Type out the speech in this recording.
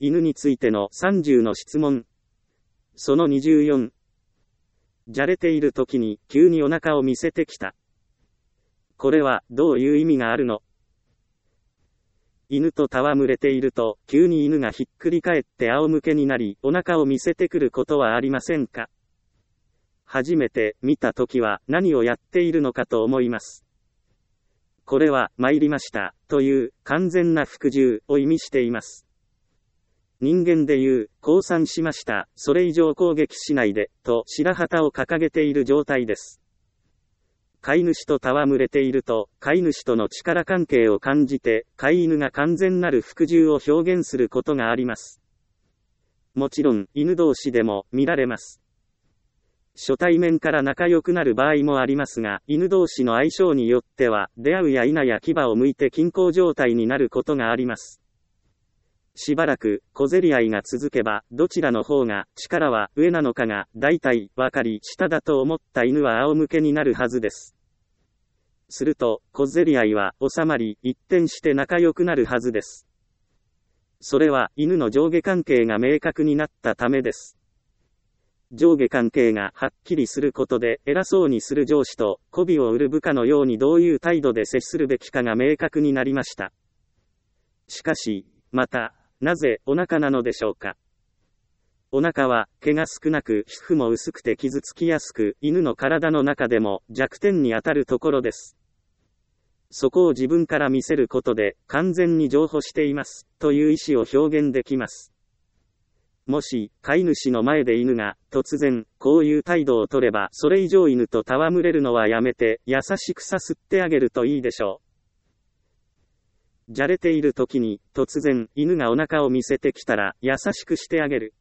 犬についての30の質問。その24。じゃれている時に急にお腹を見せてきた。これはどういう意味があるの？犬と戯れていると、急に犬がひっくり返って仰向けになり、お腹を見せてくることはありませんか？初めて見たときは何をやっているのかと思います。これは参りましたという完全な服従を意味しています。人間でいう降参しました、それ以上攻撃しないでと白旗を掲げている状態です。飼い主と戯れていると、飼い主との力関係を感じて、飼い犬が完全なる服従を表現することがあります。もちろん、犬同士でも見られます。初対面から仲良くなる場合もありますが、犬同士の相性によっては、出会うや否や牙を剥いて均衡状態になることがあります。しばらく小競り合いが続けば、どちらの方が力は上なのかが大体わかり、下だと思った犬は仰向けになるはずです。すると小競り合いは収まり、一転して仲良くなるはずです。それは犬の上下関係が明確になったためです。上下関係がはっきりすることで、偉そうにする上司と媚びを売る部下のようにどういう態度で接するべきかが明確になりました。しかし、また、なぜお腹なのでしょうか。お腹は毛が少なく皮膚も薄くて傷つきやすく、犬の体の中でも弱点にあたるところです。そこを自分から見せることで完全に譲歩していますという意思を表現できます。もし飼い主の前で犬が突然こういう態度を取れば、それ以上犬と戯れるのはやめて優しくさすってあげるといいでしょう。じゃれている時に突然犬がお腹を見せてきたら優しくしてあげる。